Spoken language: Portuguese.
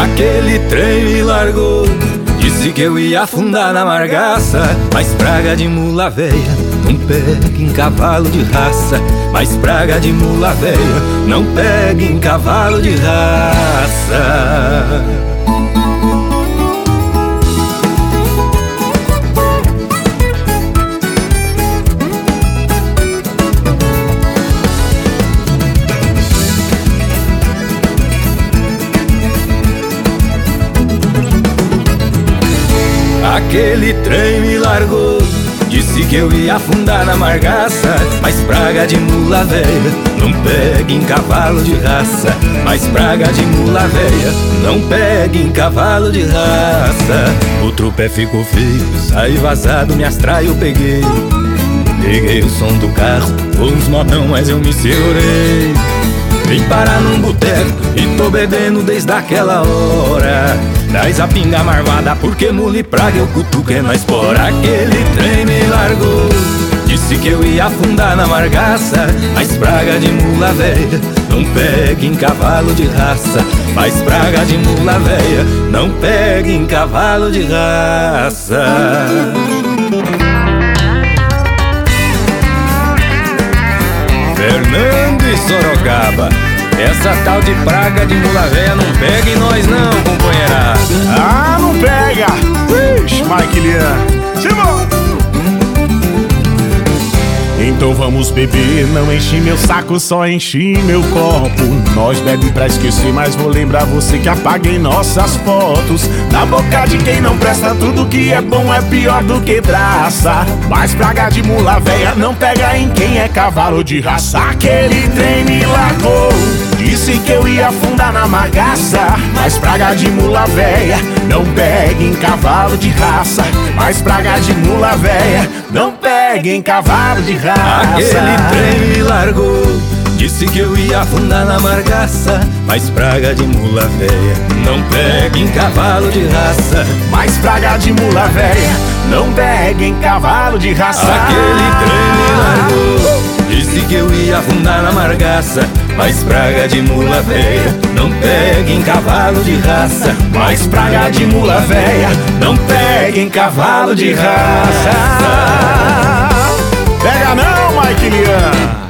Aquele trem me largou, disse que eu ia afundar na margaça. Mas praga de mula véia não pega em cavalo de raça. Mas praga de mula véia não pega em cavalo de raça. Aquele trem me largou, disse que eu ia afundar na margaça. Mas praga de mula véia não pega em cavalo de raça. Mas praga de mula véia não pega em cavalo de raça. O trupé ficou feio, saí vazado, me astrai eu peguei. Peguei o som do carro, uns modão, mas eu me segurei. Vim parar num boteco e tô bebendo desde aquela hora. Traz a pinga marvada porque mula e praga eu cutuco é na espora. Aquele trem me largou, disse que eu ia afundar na margaça. Mas praga de mula véia não pega em cavalo de raça. Mas praga de mula véia não pega em cavalo de raça. Fernando e Sorocaba, essa tal de praga de mula véia não pega em nós não, companheirada. Ah, não pega! Ixi, Mike Lian, Simão! Então vamos beber, não enchi meu saco, só enchi meu copo. Nós bebe pra esquecer, mas vou lembrar você que apaguei nossas fotos. Na boca de quem não presta, tudo que é bom é pior do que traça. Mas praga de mula véia não pega em quem é cavalo de raça. Aquele trem me largou, disse que eu ia afundar na margaça. Mas praga de mula véia não pega em cavalo de raça. Mas praga de mula véia não pega em cavalo de raça. Aquele trem me largou, disse que eu ia afundar na margaça. Mas praga de mula véia não pega em cavalo de raça. Mas praga de mula véia não pega em cavalo de raça. Aquele trem me largou, disse que eu ia afundar na margaça. Mas praga de mula véia não pega em cavalo de raça. Mas praga de mula véia não pega em cavalo de raça. Pega não, Mike Lian.